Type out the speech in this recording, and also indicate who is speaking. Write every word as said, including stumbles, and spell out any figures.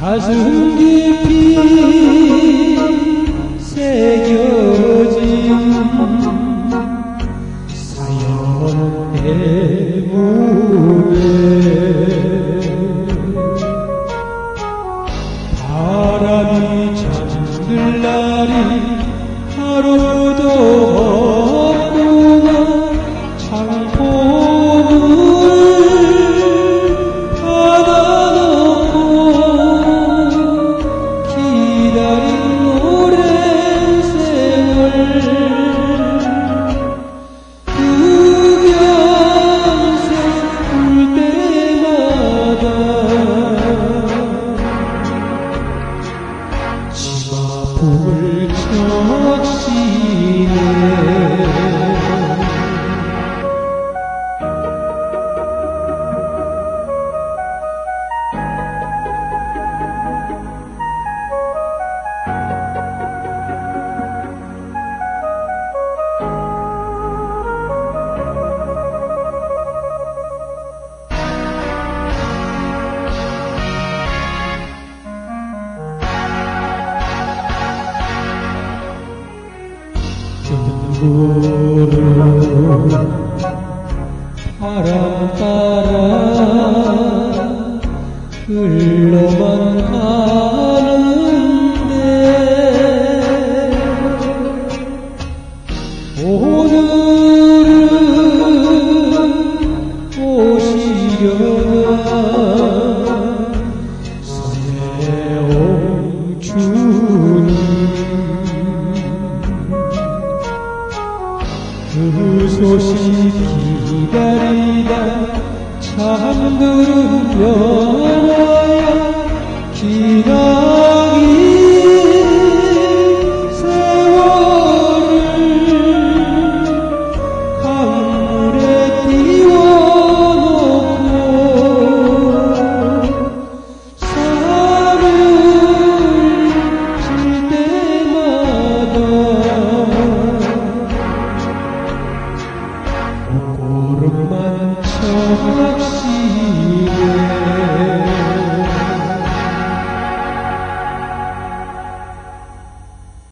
Speaker 1: 가슴 깊이 새겨진 사연 때문에 바람이 잠들 날이 하루도 없구나. 창포문을 닫아놓고 기다린 오랜 세월 그 겨새 울 때마다 치마폭을 적시네. 전부를 바람 따라 흘러만 가는데 오늘은 오시려나 서해옹 주님. 그 소식 기다리다 잠들으려나야 기나긴 세월을 강물에 띄워놓고 잠을 질 때마다 오름만 쳐